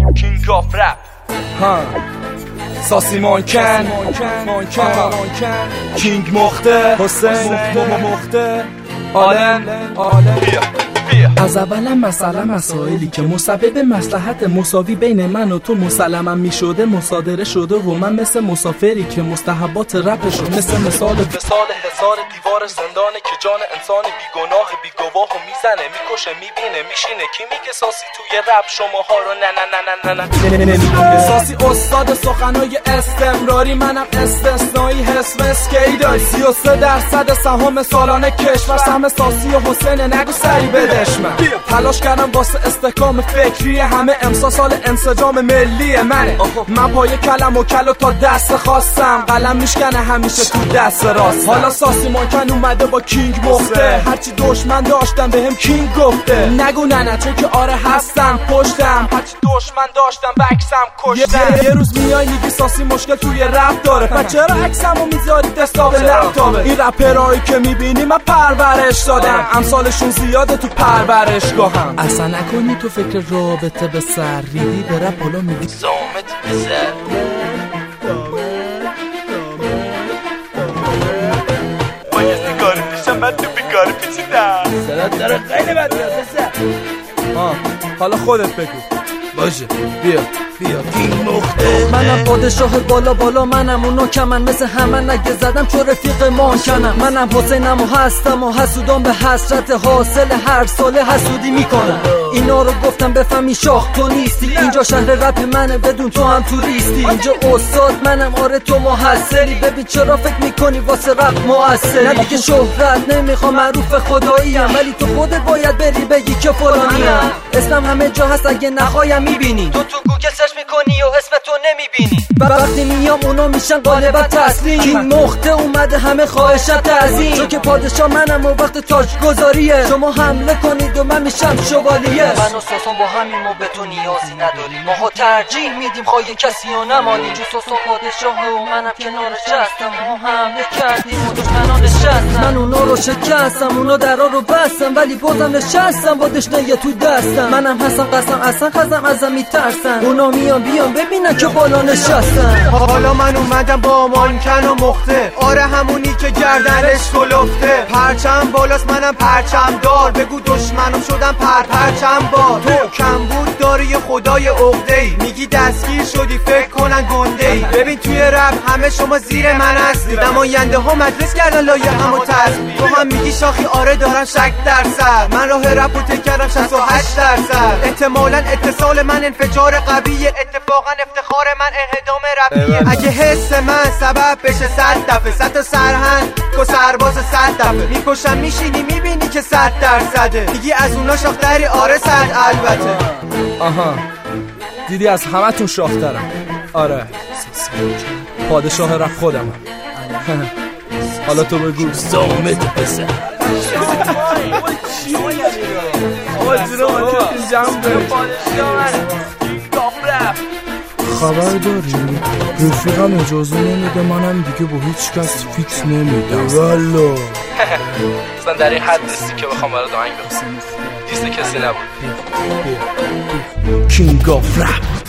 کینگ آف رپ ساسی مانکن کینگ مخته حسین مخته عالم از اولا مسائلی که مسبب مصلحت مساوی بین من و تو مسلما می شده مصادره شده و من مثل مسافری که مستحبات رپش رو مثل مثال هزار دیوار زندانه که جان انسان بیگناه بیگواه و میزنه میکشه میبینه میشینه. کی میگه ساسی توی رپ شماها رو نه ساسی استاد سخنای استمراری، منم استثنایی حس اسکیدای 33% سهام سالانه کشور سهم ساسی و حسین نگو سری بدش. من تلاش کردم واسه استحکام فکری همه، امسال سال انسجام ملی منه. من پای کلم و کلو تا دست خواستم، قلم میشکنه همیشه تو دست راست. حالا ساسی مانکن اومده با کینگ مخته، هرچی دشمن داشتم بهم کینگ گفته. نگو نه چون که آره هستم پشتم، هرچی دشمن داشتم بکسم کشتم. یه روز میای میگی ساسی مشکل توی رپ داره، پس چرا عکسمو میذاری دسکتاپ لپتاپه؟ این رپرایی که میبینی من پرورش دادم، امثالشون زیاده تو پرورشگاهم. اصلا نکنی تو فکر رابطه به سر ریدی به رپ حالا میگی زامت بزر. باید نگاره میشم من تو بیکاره پیچیدم صدات داره خیلی بد میاد بسر. حالا خودت بگو. باشه بیا کینگ مخته. منم پادشاه بالا منم اونو که من مثل همه نگه زدم چون رفیق مانکنم. منم حسینم و هستم و حسودان به حسرت حاصل هر ساله حسودی میکنم. اینا رو گفتم بفهمی شاخ تو نیستی، اینجا شهر رپ منه بدون تو هم توریستی. اینجا استاد منم آره تو محصری، ببین چرا فکر میکنی واسه رپ موثری. نه دیگه شهرت نمیخوام معروف خداییم، ولی تو خودت باید بری بگی که فلانیم. اسمم همه جا هست اگه نخوایم میبینی، تو گوگل سرچ میکنی و اسم تو نمیبینی. وقتی میام اونا میشن غالبا تسلیم. کینگ مخته اومده همه خواهشم تعظیم، چون که پادشاه منم و وقت تاج گذاریه. شما حمله کنید و من میشم شوالیه. من و ساسان با همیم و به تو نیازی نداریم، ماها ترجیح میدیم خواهی کسی و نمانیم. جو ساسان پادشاه و منم کنارش هستم، ما حمله کردیم و دشمنان نشستم. من اونا رو شکستم، اونا درا رو بستم، ولی بازم نشستم با دشنه تو دستم. منم هستم قسم اصلا خزم ازم میترسن، اونا میان بیان ببینن که بالا نشستن. حالا من اومدم با مانکن و مخته، آره همونی که گردنش کلفته. پرچم بالاست منم پرچم دار، بگو دشمنم شدم پرچم بار. تو کم بود داری خدای عقده‌ای، میگی دستگیر شدی فکر کنن گنده‌ای. ببین توی رپ همه شما زیر من هستی، نماینده ها مجلس کردن لایه همو تصویر. تو هم میگی شاخی آره دارم شک در سر، من راه رپ رو تک کردم 68%. احتمالاً اتصال من انفجار قویه، اتفاقا افتخار من انهدام رپیه. اگه حس من سبب بشه 100 دفعه 100 تا سرهنگ و سرباز 100 دفعه میکشم میشینی میبینی که 100%. میگی از اونا شاختری آره 100 البته. دیدی از همتون شاخترم. آره پادشاه رپ خودمم. حالا تو بگو زامت بزن. خبر داری؟ رفیقم اجازه نمیده منم دیگه با هیچ کس فیکس نمیدم. والله اصلا در این حد نیستی که بخوام برات آهنگ بخونم. دیست کسی نبود. کینگ آف رپ.